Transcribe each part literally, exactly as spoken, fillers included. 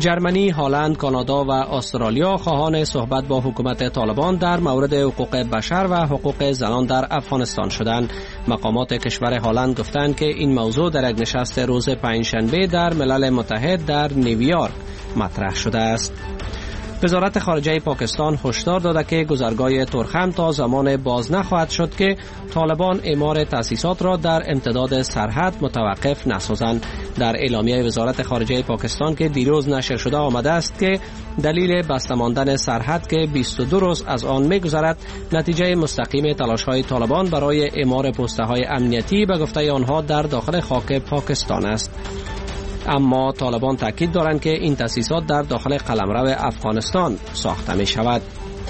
جرمنی، هلند، کانادا و استرالیا خواهان صحبت با حکومت طالبان در مورد حقوق بشر و حقوق زنان در افغانستان شدند. مقامات کشور هلند گفتند که این موضوع در یک نشست روز پنجشنبه در ملل متحد در نیویورک مطرح شده است. وزارت خارجه پاکستان هشدار داده که گذرگاه تورخم تا زمان باز نخواهد شد که طالبان اعمار تأسیسات را در امتداد سرحد متوقف نسازند. در اعلامیه وزارت خارجه پاکستان که دیروز نشر شده آمده است که دلیل بسته ماندن سرحد که بیست و دو روز از آن می‌گذرد نتیجه مستقیم تلاش‌های طالبان برای اعمار پست‌های امنیتی به گفته آنها در داخل خاک پاکستان است. اما طالبان تاکید دارند که این تأسیسات در داخل قلمرو افغانستان ساخته می شود.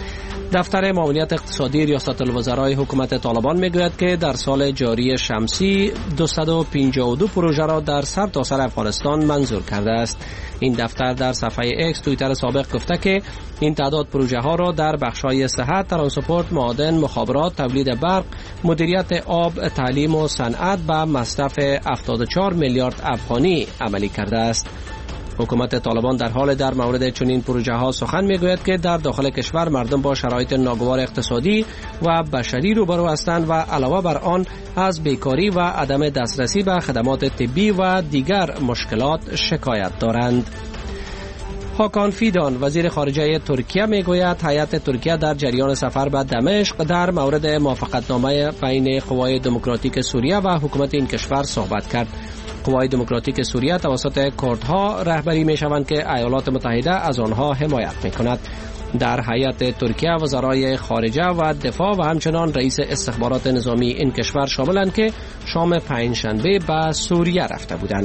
دفتر معاونت اقتصادی ریاست الوزرای حکومت طالبان میگوید که در سال جاری شمسی دویست و پنجاه و دو پروژه را در سرتاسر افغانستان منظور کرده است. این دفتر در صفحه اکس توییتر سابق گفته که این تعداد پروژه ها را در بخش‌های صحت، ترانسپورت، معادن، مخابرات، تولید برق، مدیریت آب، تعلیم و صنعت به مصرف هفتاد و چهار میلیارد افغانی عملی کرده است. حکومت طالبان در حال در مورد چنین پروژه ها سخن میگوید که در داخل کشور مردم با شرایط ناگوار اقتصادی و بشری روبرو هستند و علاوه بر آن از بیکاری و عدم دسترسی به خدمات طبی و دیگر مشکلات شکایت دارند. هاکان فیدان وزیر خارجه ترکیه میگوید هیئت ترکیه در جریان سفر به دمشق در مورد موافقتنامه بین قوای دموکراتیک سوریه و حکومت این کشور صحبت کرد. قوای دموکراتیک سوریه توسط کردها رهبری می شوند که ایالات متحده از آنها حمایت می کند. در هیئت ترکیه وزرای خارجه و دفاع و همچنان رئیس استخبارات نظامی این کشور شاملند که شام پنجشنبه به سوریه رفته بودند.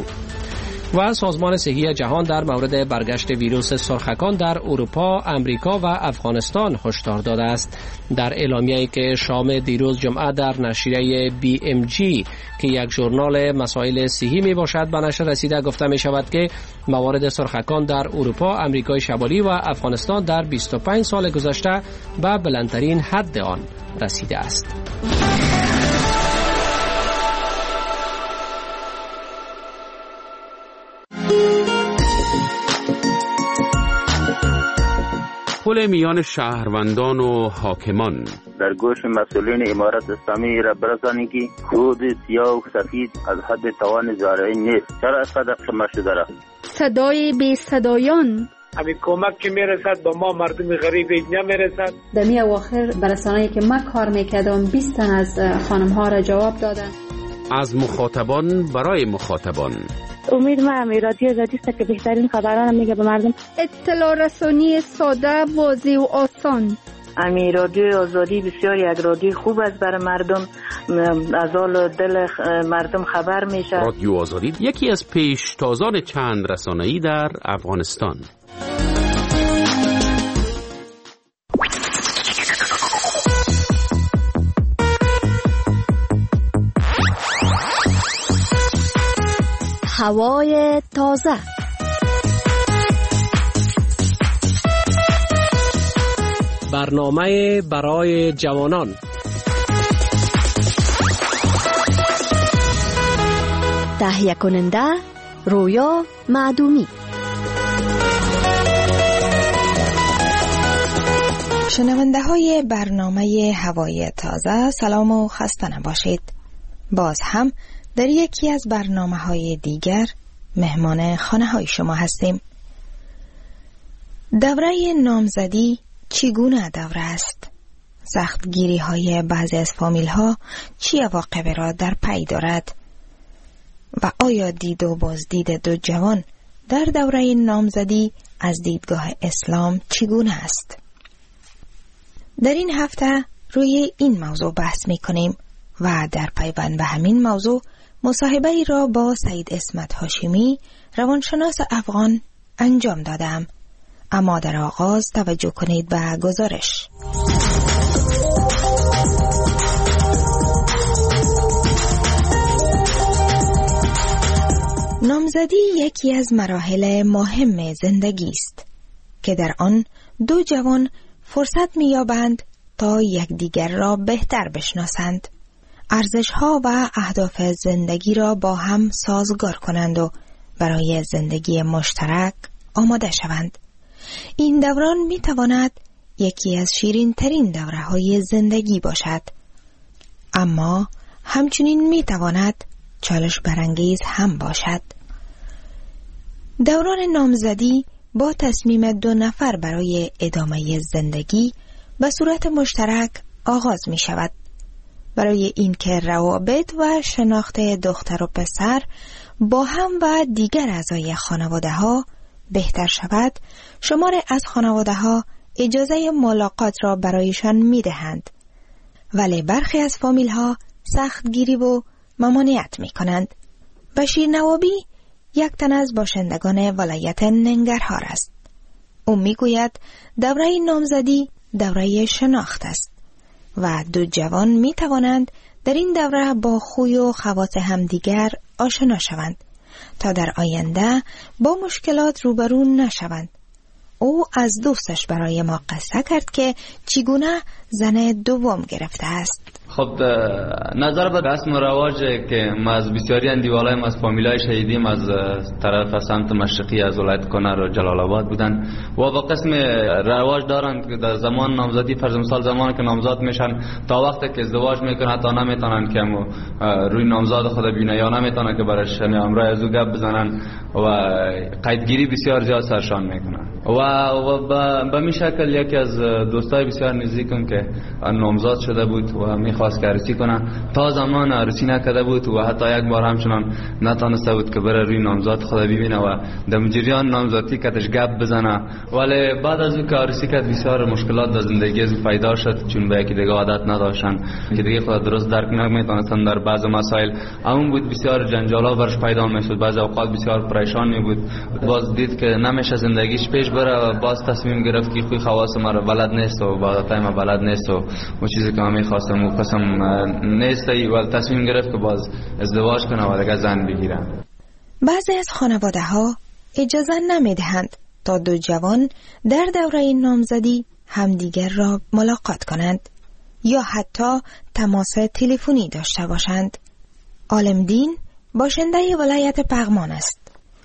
و سازمان صحی جهان در مورد برگشت ویروس سرخکان در اروپا، امریکا و افغانستان هشدار داده است. در اعلامیه‌ای که شام دیروز جمعه در نشریه بی ام جی که یک ژورنال مسائل صحی می باشد به نشر رسیده گفته می شود که موارد سرخکان در اروپا، امریکای شمالی و افغانستان در بیست و پنج سال گذشته به بلندترین حد آن رسیده است. پل میان شهروندان و حاکمان. در گوش مسئولین امارت اسلامی را برسانید که خود سیاه و سفید از حد توان زارعی نیست. چرا اینقدر شما شده را؟ صدای بی صدایان. همین کمک که میرسد با ما مردم غریب نمیرسد. در می اواخر برسانه‌ای که من کار میکردم بیست تن از خانم ها را جواب دادن. از مخاطبان برای مخاطبان. امید من رادیو آزادی است که بهترین خبران میگه به مردم. اطلاع رسانی ساده، واضح و آسان. امی رادیو آزادی بسیار یک رادیو خوب است برای مردم، از حال دل مردم خبر میشه. رادیو آزادی یکی از پیشتازان چند رسانه‌ای در افغانستان. هوای تازه. برنامه برای جوانان. تهیه کننده رویا معدومی. شنونده های برنامه هوای تازه، سلام و خسته نباشید. باز هم در یکی از برنامه های دیگر مهمان خانه های شما هستیم. دوره نامزدی چگونه دوره است؟ سختگیری های بعضی از فامیل ها چی عواقب را در پی دارد؟ و آیا دید و بازدید دو جوان در دوره نامزدی از دیدگاه اسلام چگونه است؟ در این هفته روی این موضوع بحث می کنیم و در پیوند به همین موضوع مصاحبه ای را با سید اسمت هاشمی، روانشناس افغان انجام دادم. اما در آغاز توجه کنید به گزارش. نامزدی یکی از مراحل مهم زندگی است که در آن دو جوان فرصت می‌یابند تا یکدیگر را بهتر بشناسند، ارزش‌ها و اهداف زندگی را با هم سازگار کنند و برای زندگی مشترک آماده شوند. این دوران می تواند یکی از شیرین ترین دوره های زندگی باشد، اما همچنین می تواند چالش برانگیز هم باشد. دوران نامزدی با تصمیم دو نفر برای ادامه زندگی به صورت مشترک آغاز می شود. برای اینکه روابط و شناخت دختر و پسر با هم و دیگر اعضای خانواده ها بهتر شود، شمار از خانواده ها اجازه ملاقات را برایشان می دهند، ولی برخی از فامیل ها سخت گیری و ممانعت می کنند. بشیر نوابی یک تن از باشندگان ولایت ننگرهار است. او می گوید دوره نامزدی دوره شناخت است و دو جوان می توانند در این دوره با خوی و خواص همدیگر آشنا شوند تا در آینده با مشکلات روبرو نشوند. او از دوستش برای ما قصه کرد که چگونه زن دوم گرفته است. خب نظر به رسم و رواج که ما از بسیاری اندیوالایم از فامیلای شهیدیم از طرف سمت مشرقی از ولایت کنر و جلال آباد بودن و با قسم رواج دارند که در زمان نامزدی، فرض مثال زمانی که نامزاد میشن تا وقتی که ازدواج میکنن حتی نمیتونن که روی نامزاد خود ببینن یا نمیتونن که برایش امرای از او گپ بزنن و قیدگیری بسیار زیاد سرشان میکنن و, و به می شکل یکی از دوستای بسیار نزدیکم که نامزاد شده بود و میخواست که عروسی کنه، تا زمان عروسی نکرده بود و حتی یک بار همچنان نتونسته بود که بره روی نامزاد خود ببینه و در جریان نامزادی کتش گپ بزنه. ولی بعد از اون که عروسی کرد بسیار مشکلات در زندگی از پیدا شد، چون به یکی دیگه عادت نداشتن که دیگه خود درست درک نمیتونستن در بعض مسائل. همون بود بسیار جنجالا برش پیدا میشد، بعضی اوقات بسیار پریشان می بود. باز دید که نمیشه زندگیش پیش بره و باز تصمیم گرفت که خوی خواص ما بلد نیست و عادتای ما بلد نیست و اون چیزی که من می‌خواستم و قسم نیست و تصمیم گرفت که باز ازدواج کنه و دیگه زن بگیره. بعضی از خانواده ها اجازه نمیدهند تا دو جوان در دوره نامزدی همدیگر را ملاقات کنند یا حتی تماس تلفنی داشته باشند. عالمدین باشنده ولایت پغمان است.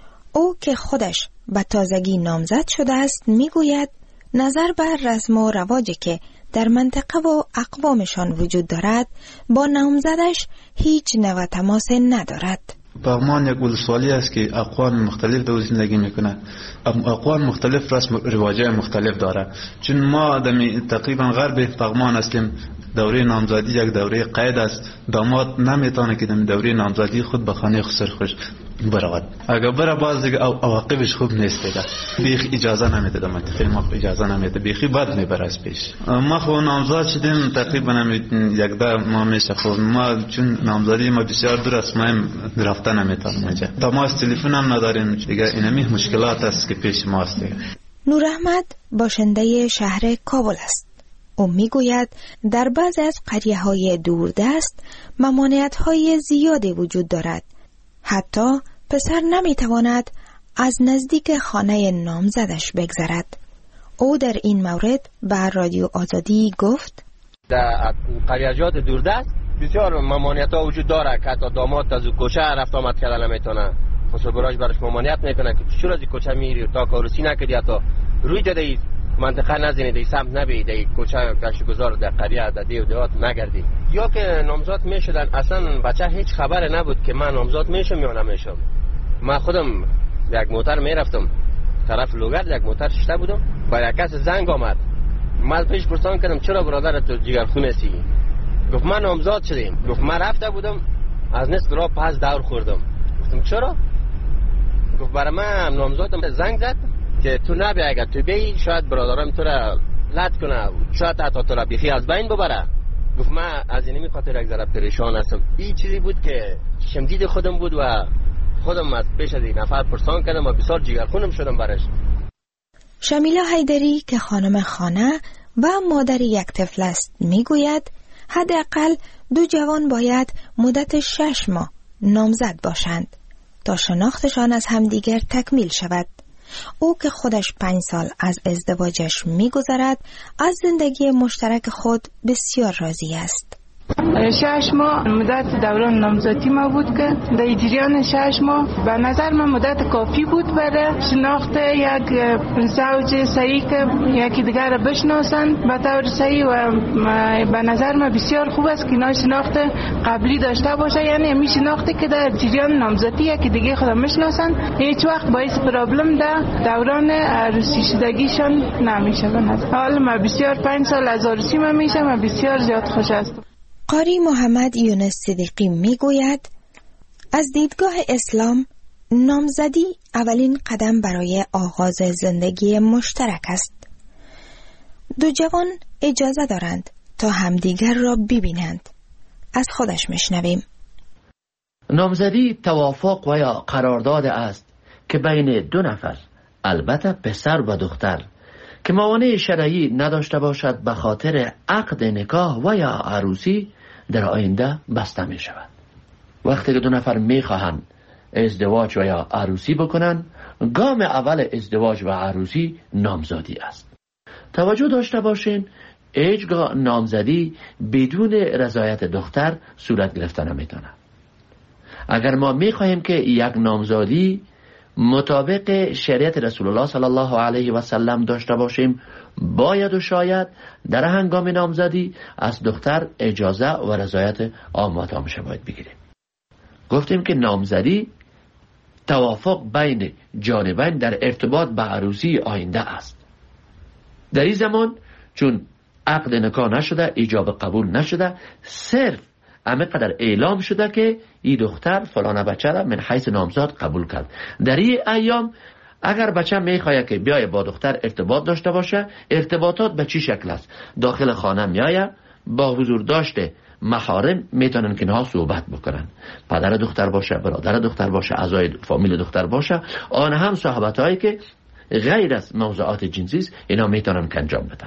او که خودش به تازگی نامزد شده است میگوید نظر بر رسم و رواجی که در منطقه و اقوامشان وجود دارد با نامزدش هیچ نوع تماس ندارد. پغمان یک ولسوالی است که اقوام مختلف در زندگی میکنه. اقوام مختلف رسم و رواجای مختلف داره. چون ما دمی تقریبا غرب پغمان هستیم، دوره نامزدی یک دوره قید است. داماد نمیتونه که دمی دوره نامزدی خود به خانه خسر خوش برود. اگر بره باز دیگه عواقبش خوب نیست دیگه. بیخ اجازه نمیده، منطقه ما اجازه نمیده، بیخی بد میبره از پیش. ما خو نامزد شدیم تقریبا یک ده ما میشه. خب ما چون نامزدی ما بسیار دور است، ما رفتن نمیتونیم اینجا. تماس تلفن هم نداریم دیگه. اینمی مشکلات است که پیش ماست دیگه. نور احمد باشنده شهر کابل است. او میگوید در بعضی از قریه های دوردست ممانعت های زیادی وجود دارد. حتی پسر نمیتواند از نزدیک خانه نامزدش بگذرد. او در این مورد به رادیو آزادی گفت در قریه‌جات دوردست بسیار ممانعت ها وجود داره که حتی داماد از کوچه رفت آمد کردن نمیتونه. خسرو براش برش ممانعت میکنه که چرا از کوچه میری تا کارسی نکردی، حتی روی جده منطقه نزنید، ای سمت نبید، ای کوچه گشتگذار در قریه در دیو دیوات نگردید. یا که نامزاد میشدن اصلا بچه هیچ خبر نبود که من نامزاد میشم یا نمیشم. من خودم یک موتر میرفتم طرف لوگرد، یک موتر شته بودم، با یک کس زنگ آمد. من پیش پرسان کردم چرا برادر تو جگرخونه سی؟ گفت من نامزاد شدیم. گفت من رفته بودم از نصف راه پس دور خوردم. گفتم چرا؟ گفت برای من نامزادم زنگ زد که تو نبی، اگر تو بی شاید برادرم تو را لط کنه، شاید حتی تو را بیخی از بین ببره. گفت من از اینمی خاطر یک ذره پریشان هستم. این چیزی بود که شمدید خودم بود و خودم از پیش از این نفر پرسان کردم و بسیار جگرخونم شدم برش. شمیلا حیدری که خانم خانه و مادر یک طفل است میگوید حداقل دو جوان باید مدت شش ماه نامزد باشند تا شناختشان از همدیگر تکمیل شود. او که خودش پنج سال از ازدواجش میگذرد از زندگی مشترک خود بسیار راضی است. شش ماه مدت دوران نامزدی ما بود که در جریان شش ماه به نظر من مدت کافی بود برای شناخت یک زوج صحیح که یکی دیگر را بشناسن به طور صحیح و به نظر من بسیار خوب است که اینا شناخت قبلی داشته باشه، یعنی همین شناختی که در جریان نامزدی یکی دیگه خود میشناسن هیچ وقت باعث پرابلم در دوران عروسی شدگیشان نمیشه. به نظر حالا من بسیار پنج سال از عروسی من میشم و بسیار زیاد خوش هستم. قاری محمد یونس صدیقی میگوید از دیدگاه اسلام نامزدی اولین قدم برای آغاز زندگی مشترک است. دو جوان اجازه دارند تا همدیگر را ببینند. از خودش میشنویم. نامزدی توافق و یا قرارداد است که بین دو نفر، البته پسر و دختر، که موانع شرعی نداشته باشد به خاطر عقد نکاح و یا عروسی در آینده بسته می شود. وقتی که دو نفر می خواهند ازدواج و یا عروسی بکنند، گام اول ازدواج و عروسی نامزدی است. توجه داشته باشین هیچگاه نامزدی بدون رضایت دختر صورت گرفته نمیتونه. اگر ما می خواهیم که یک نامزدی مطابق شریعت رسول الله صلی الله علیه و سلم داشته باشیم، باید و شاید در هنگام نامزدی از دختر اجازه و رضایت آماتامشه باید بگیریم. گفتیم که نامزدی توافق بین جانبین در ارتباط به عروسی آینده است. در این زمان چون عقد نکاح نشده، ایجاب قبول نشده، صرف همه قدر اعلام شده که این دختر فلانه بچه را من حیث نامزاد قبول کرد. در این ایام اگر بچه میخواه که بیای با دختر ارتباط داشته باشه، ارتباطات به چی شکل است؟ داخل خانه میایه، با حضور داشته محارم میتونن که اینها صحبت بکنن. پدر دختر باشه، برادر دختر باشه، اعضای فامیل دختر باشه، آن هم صحبت هایی که غیر از موضوعات جنسی است، اینا میتونن که انجام بدن.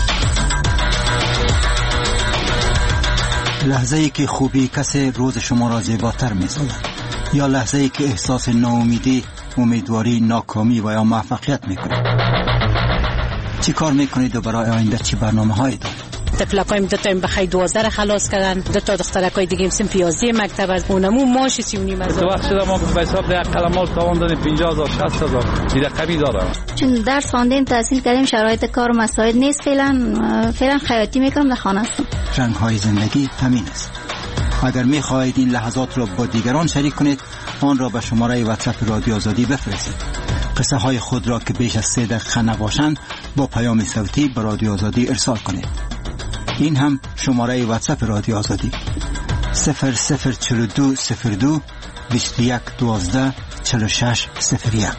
لحظه ای که خوبی کسی روز شما را زیباتر می‌سازد، یا لحظه ای که احساس ناامیدی، امیدواری، ناکامی و یا موفقیت میکنید. چی کار میکنید و برای آینده چی برنامه هایی دارید؟ تفلقایم دو تایم بخی دوازده را خلاص کردن، دو تا دخترکای دیگه سیم پیازی مکتب از اونمو ماش سی و نیم هزار. تو وقت شده ما به حساب یک قلمال تواندن پنجاه هزار شصت هزار دیگه کمی داره. چون درس خواندیم، تحصیل کردیم، شرایط کار و مساعد نیست، فعلا فعلا خیاطی میکنم در خانه هستم. رنگ های زندگی همین است. اگر میخواهید این لحظات را با دیگران شریک کنید، آن را به شماره واتساپ رادیو آزادی بفرستید. قصه های خود را که بیش از سه دقیقه نباشند با پیام صوتی به رادیو آزادی ارسال کنید. این هم شماره واتساپ رادیو آزادی صفر صفر چهل و دو صفر دو بیست و یک دوازده چهل و شش صفر یک.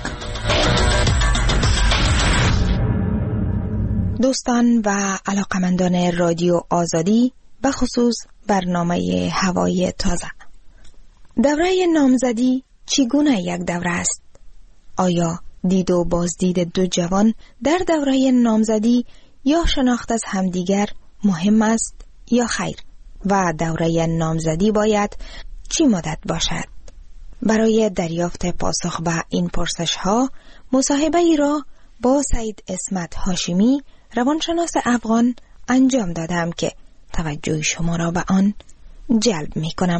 دوستان و علاقمندان رادیو آزادی، به خصوص برنامه هوای تازه، دوره نامزدی چگونه یک دوره است؟ آیا دید و بازدید دو جوان در دوره نامزدی یا شناخت از همدیگر مهم است یا خیر؟ و دوره نامزدی باید چی مدت باشد؟ برای دریافت پاسخ به این پرسش ها مصاحبه ای را با سید اسمت هاشمی، روانشناس افغان انجام دادم که توجه شما را به آن جلب می کنم.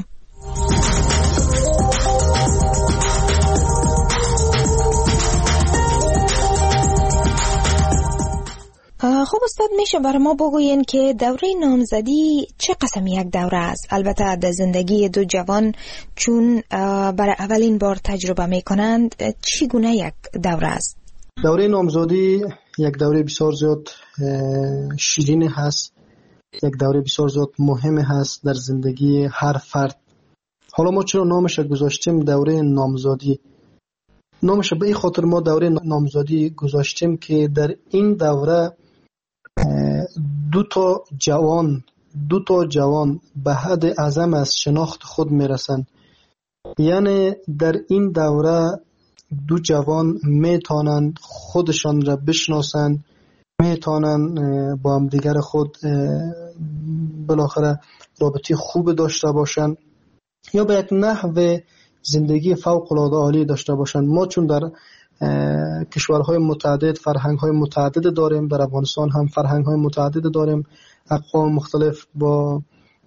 خب استاد، میشه برای ما بگوین که دوره نامزدی چه قسم یک دوره است؟ البته در زندگی دو جوان چون برای اولین بار تجربه میکنند، چگونه یک دوره است؟ دوره نامزدی یک دوره بسیار زیاد شیرین هست، یک دوره بسیار زیاد مهم هست در زندگی هر فرد. حالا ما چرا نامش گذاشتیم دوره نامزدی؟ نامش به این خاطر ما دوره نامزدی گذاشتیم که در این دوره دو تا جوان دو تا جوان به حد اعظم از شناخت خود میرسن. یعنی در این دوره دو جوان میتونن خودشان را بشناسن، میتونن با هم دیگر خود بالاخره رابطه خوب داشته باشن یا به یک نحو زندگی فوق العاده عالی داشته باشن. ما چون در کشورهای متعدد فرهنگ‌های متعدد داریم، در افغانستان هم فرهنگ‌های متعدد داریم، اقوام مختلف با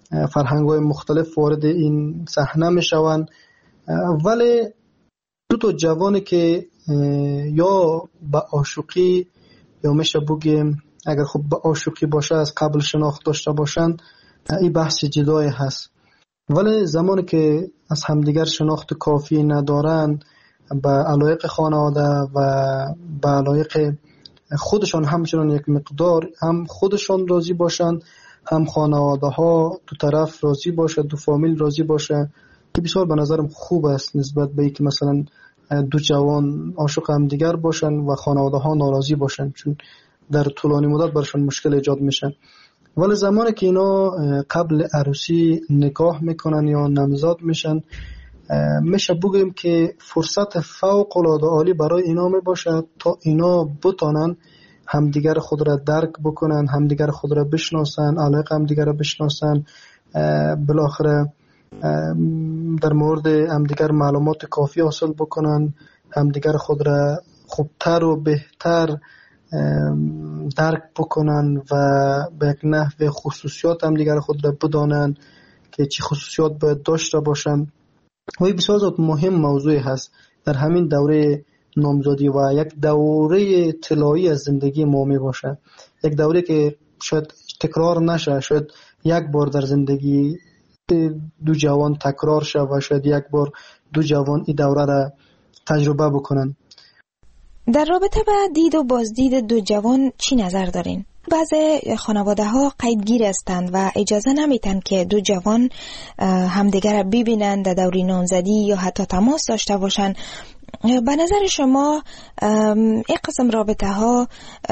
فرهنگ‌های مختلف وارد این صحنه میشوند. ولی دو تا جوانی که یا به عاشقی یا میشه بگیم اگر خب به عاشقی باشه از قبل شناخت داشته باشند، این بحث جدای هست. ولی زمانی که از همدیگر شناخت کافی ندارن، به علایق خانواده و به علایق خودشان همچنان یک مقدار هم خودشان راضی باشند، هم خانواده ها دو طرف راضی باشه، دو فامیل راضی باشه، که بسیار به نظرم خوب است نسبت به اینکه مثلا دو جوان عاشق هم دیگر باشن و خانواده ها ناراضی باشن، چون در طولانی مدت برشان مشکل ایجاد میشه. ولی زمانی که اینا قبل عروسی نکاح میکنن یا نامزاد میشن، میشه بگیم که فرصت فوق العاده عالی برای اینا میباشه تا اینا بتانن همدیگر خود را درک بکنن، همدیگر خود را بشناسن، علاقه همدیگر را بشناسن، بالاخره در مورد همدیگر معلومات کافی حاصل بکنن، همدیگر خود را خوبتر و بهتر درک بکنن و به یک نحو خصوصیات همدیگر خود را بدانن که چی خصوصیات باید داشته باشن. و این بسیار زیاد مهم موضوعی هست در همین دوره نامزادی و یک دوره طلایی از زندگی ما می باشه، یک دوره که شاید تکرار نشه، شاید یک بار در زندگی دو جوان تکرار شه و شاید یک بار دو جوان این دوره را تجربه بکنن. در رابطه با دید و بازدید دو جوان چی نظر دارین؟ بعضی خانواده ها قیدگیر هستند و اجازه نمیتن که دو جوان همدیگر را ببینند در دوره نامزدی یا حتی تماس داشته باشند. به نظر شما این قسم رابطه ها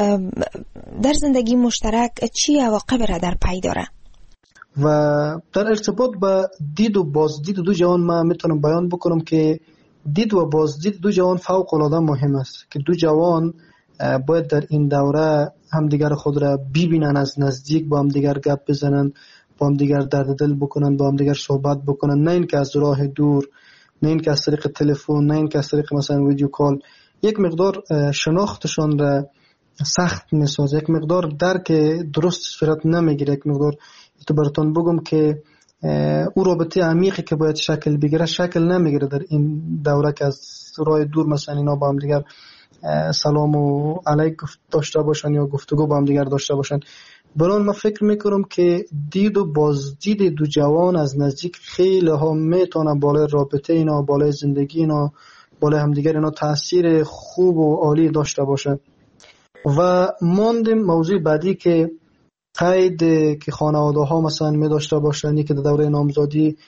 در زندگی مشترک چی عواقب را در پی داره؟ و در ارتباط با دید و بازدید دو جوان ما میتونم بیان بکنم که دید و بازدید دو جوان فوق العاده مهم است که دو جوان باید در این دوره همدیگر خود را ببینن، از نزدیک با همدیگر گپ بزنن، با همدیگر درد دل بکنن، با همدیگر صحبت بکنن، نه اینکه از راه دور، نه اینکه از طریق تلفن، نه اینکه از طریق مثلا ویدیو کال. یک مقدار شناختشان را سخت میسازه، یک مقدار درک درست صورت نمیگیره، یک مقدار تو براتون بگم که او رابطه عمیقی که باید شکل بگیره شکل نمیگیره در این دوره که از راه دور مثلا اینا با هم دیگر سلام و علیک داشته باشن یا گفتگو با هم دیگر داشته باشن. برای من فکر میکنم که دید و بازدید دو جوان از نزدیک خیلی ها میتونه بالای رابطه اینا، بالای زندگی اینا، بالای همدیگر اینا تاثیر خوب و عالی داشته باشه. و ماندیم موضوع بعدی که قید که خانواده ها مثلا می داشته باشن، که در دوره نامزادی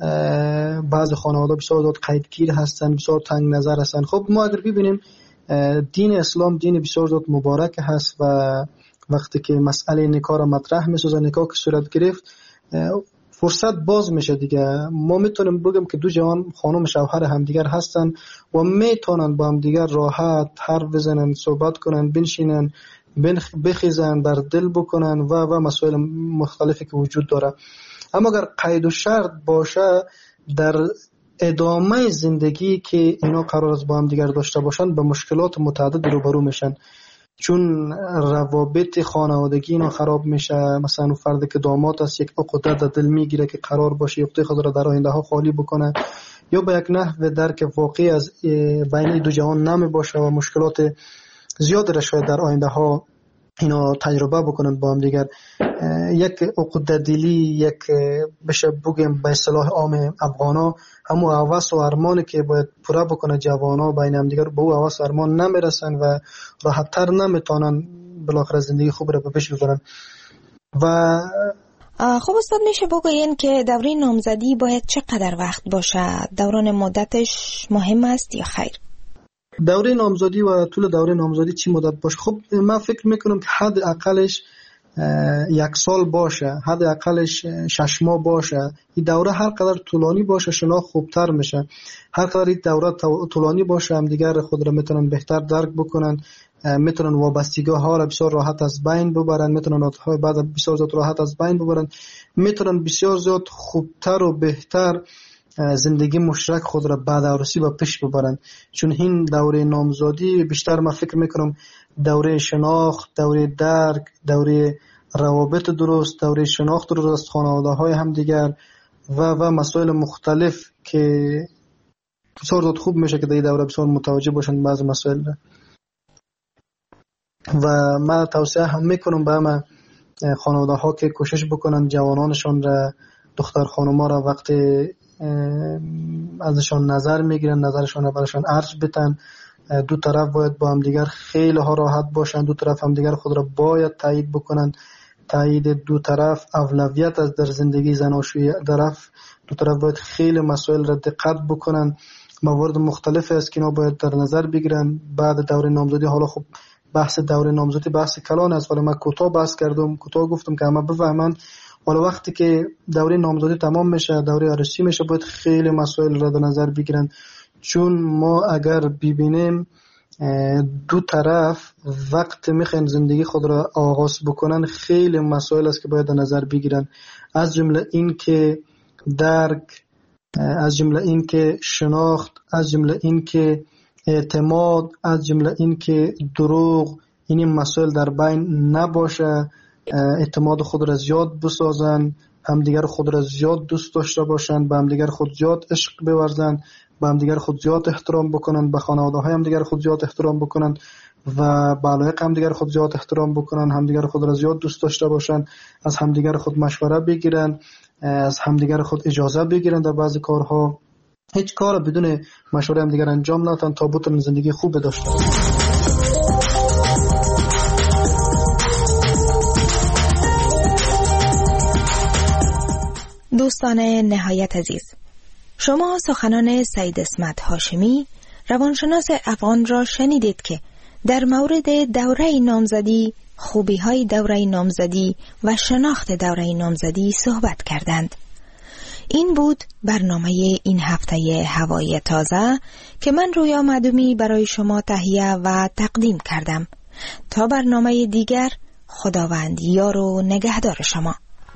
بعض خانواده بسیار زیاد قیدگیر هستن، بسیار تنگ نظر هستن. خب ما اگر ببینیم دین اسلام دین بسیار زیاد مبارک هست و وقتی که مسئله نکاح را مطرح می‌سازه، نکاح که صورت گرفت، فرصت باز میشه دیگه. ما میتونیم بگیم که دو جوان خانم شوهر همدیگر هستن و میتونن با همدیگر راحت حرف بزنن، صحبت کنن، بنشینن، بخیزن، در دل بکنن و و مسائل مختلفی که وجود داره. اما اگر قید و شرط باشه در ادامه زندگی که اینا قرار است با هم دیگر داشته باشن، به مشکلات متعدد روبرو میشن، چون روابط خانوادگی اینا خراب میشه. مثلا اون فردی که داماد است یک عقده در دل میگیره که قرار باشه عقده خود را در آینده ها خالی بکنه، یا به یک نحو درک واقعی از بین دو جهان نمی باشه و مشکلات زیاد را شاید در آینده ها اینا تجربه بکنن با هم دیگر. یک عقده دلی، یک بشه بگیم به اصطلاح عام افغانا همون هوس و ارمانی که باید پوره بکنه جوانا بین هم دیگر، به اون هوس و ارمان نمیرسن و راحت‌تر نمیتونن بالاخره زندگی خوب را به پیش ببرن. و خب استاد میشه بگوین که دوره نامزدی باید چقدر وقت باشه؟ دوران مدتش مهم است یا خیر؟ دوره نامزدی و طول دوره نامزدی چی مدت باشه؟ خب من فکر میکنم که حد اقلش یک سال باشه، حد اقلش شش ماه باشه. این دوره هر قدر طولانی باشه شناخت خوبتر میشه. هر قدر این دوره طولانی باشه هم دیگر خود را میتونن بهتر درک بکنن، میتونن وابستگی ها را بسیار راحت از بین ببرن، میتونن عادتهای بعد بسیار زیاد راحت از بین ببرن، میتونن بسیار زیاد خوبتر و بهتر زندگی مشترک خود را بعد عروسی با پیش ببرن. چون این دوره نامزادی بیشتر من فکر میکنم دوره شناخت، دوره درک، دوره روابط درست، دوره شناخت درست، خانواده های همدیگر و و مسائل مختلف که بسیار زود خوب میشه که در این دوره بسیار متوجه باشند بعض مسائل. و من توصیه هم میکنم به همه خانواده ها که کوشش بکنن جوانانشان را، دختر خانوما را وقتی ازشان نظر میگیرن نظرشان را برشان عرض بتن. دو طرف باید با هم دیگر خیلی ها راحت باشن، دو طرف هم دیگر خود را باید تایید بکنن. تایید دو طرف اولویت از در زندگی زناشویی طرف. دو طرف باید خیلی مسائل را دقت بکنن. موارد مختلف است که اینا باید در نظر بگیرن بعد دوره نامزدی. حالا خب بحث دوره نامزدی بحث کلان است، ولی من کوتاه بحث کردم، کوتاه گفتم که همه بفهمن. حالا وقتی که دوره نامزدی تمام میشه، دوره عروسی میشه، باید خیلی مسائل را در نظر بگیرن. چون ما اگر ببینیم دو طرف وقت میخواین زندگی خود را آغاز بکنن، خیلی مسائل است که باید در نظر بگیرن. از جمله این که درک، از جمله این که شناخت، از جمله این که اعتماد، از جمله این که دروغ، این مسائل در بین نباشه. اعتماد خود را زیاد بسازن، همدیگر خود را زیاد دوست داشته باشن، به همدیگر خود زیاد عشق بورزن، به همدیگر خود زیاد احترام بکنن، به خانواده های همدیگر خود زیاد احترام بکنن و به علایق همدیگر خود زیاد احترام بکنن، همدیگر خود را زیاد دوست داشته باشن، از همدیگر خود مشوره بگیرن، از همدیگر خود اجازه بگیرن در بعضی کارها. هیچ کار بدون مشوره همدیگر انجام ندن تا بتونن زندگی خوب داشته باشن. دوستان نهایت عزیز، شما سخنان سید اسمت هاشمی روانشناس افغان را شنیدید که در مورد دوره نامزدی، خوبی های دوره نامزدی و شناخت دوره نامزدی صحبت کردند. این بود برنامه این هفته هوای تازه که من رویا معدومی برای شما تهیه و تقدیم کردم. تا برنامه دیگر، خداوند یار و نگهدار شما.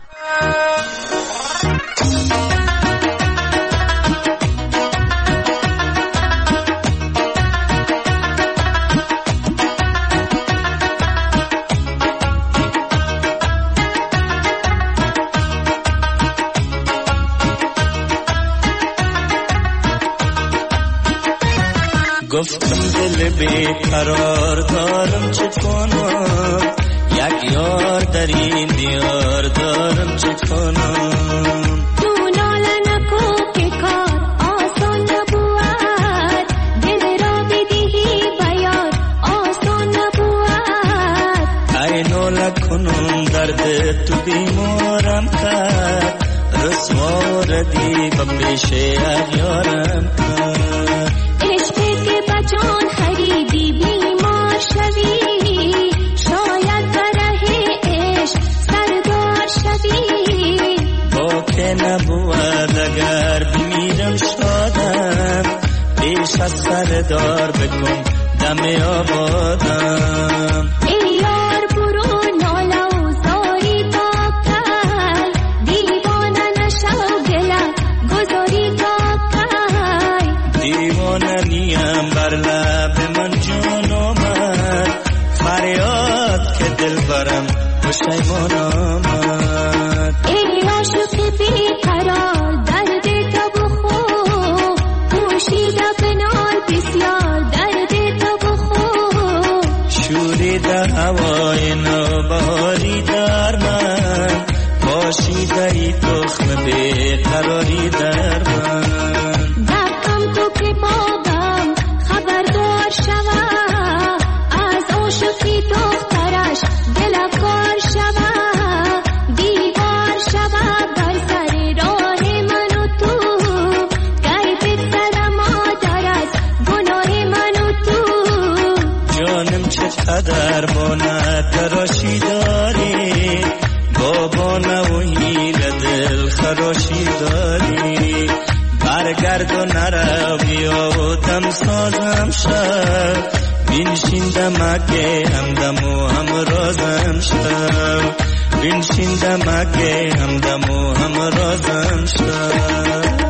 گفتم دل بیقرار دارم چه کنم، یک یار در این دیار دارم چه کنم. تو ناله نکو که کار آسان نبود، دل را بدهی بیار آسان نبود. ای ناله کنم درد تو بیمارم کرد، رسوا ردی با پیش یارم کرد. جان خریدی بیمار شوی، شاید بره عشق سردار شوی. با که نبود اگر بمیرم شادم، پیش از سردار بکن دم آبادم. ای یار برو ناله و زاری تا کل، دیوانه نشو گله گذاری تا کل. دیوانه نیم بر لب من جان آمد، فریاد که دل برم پشیمان آمد. ای عاشق بیقرار درد تو بخو، پوشیده بنال بسیار درد تو بخو. شوریده هوای نوبهاری در من، پاشیده ای تخم بیقراری در من. دقم تو که بابم خبردار شوه، از عاشقی دخترش دل کار شوه. دیوار شوه بر سر راه من و تو، گر بگذر مادر از گناه من و تو. جانم چقدر با ندراشی داری، بابا نو هیل دل خراشی داری. برگرد و نرو بیا و دم سازم شد، بینشین دمکه همدم و همرازم شد. بینشین دمکه همدم و همرازم شد.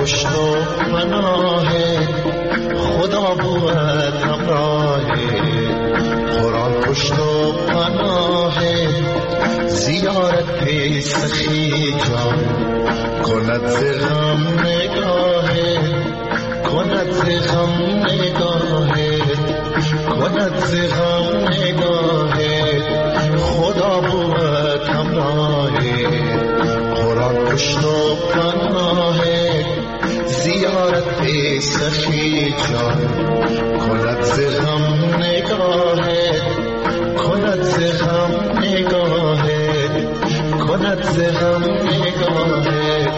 پشت و پناه خدا بود همراه قرآن پشت و پناه زیارت سخی جان کند ز غم نگاه کند ز غم نگاه کند ز غم نگاه خدا بود همراه قرآن پشت و پناه زیارت سخی جان کند ز غم نگاه کند ز غم نگاه کند ز غم نگاه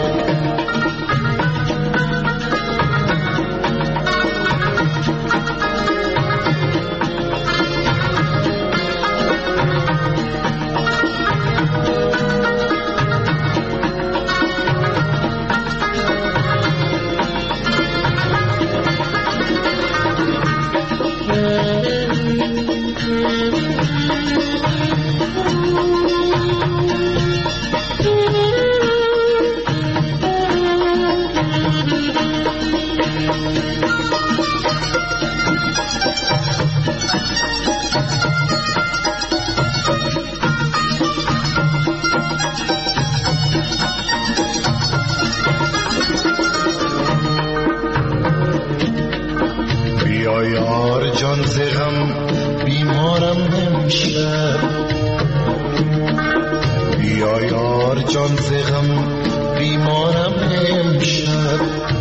جان ز غم بیمارم امشب بیا یار جان ز غم بیمارم امشب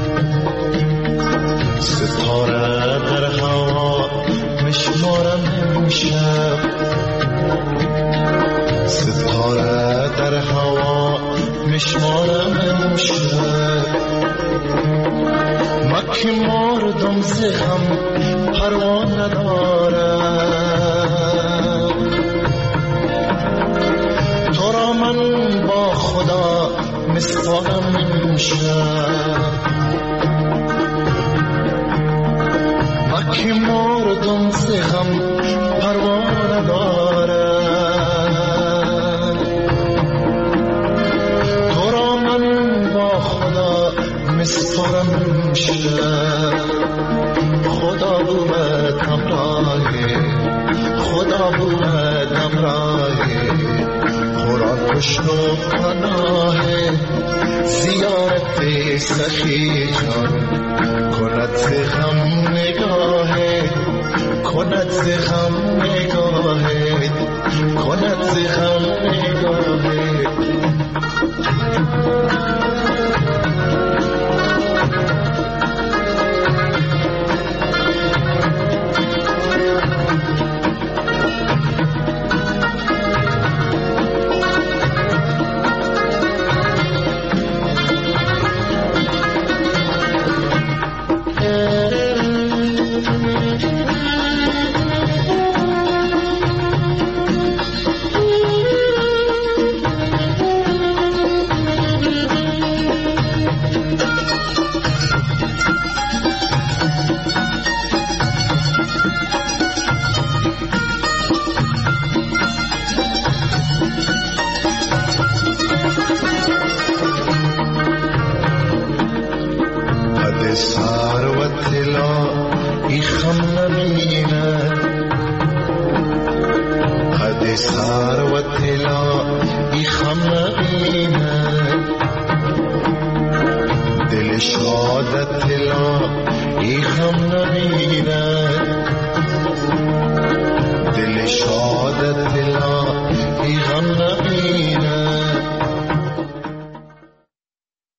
ستاره در هوا مشمارم امشب ستاره در هوا مشمارم امشب مکه مردم ز غم پروا ندارم تو را من با خدا مسپارم امشب مکه مردم ز غم پروا ندارم تو را من با خدا مسپارم امشب خدا بود همراه خدا بود همراه قرآن پشت و پناه زیارت سخی جان کند ز غم نگاه کند ز غم نگاه کند ز غم نگاه دل شادت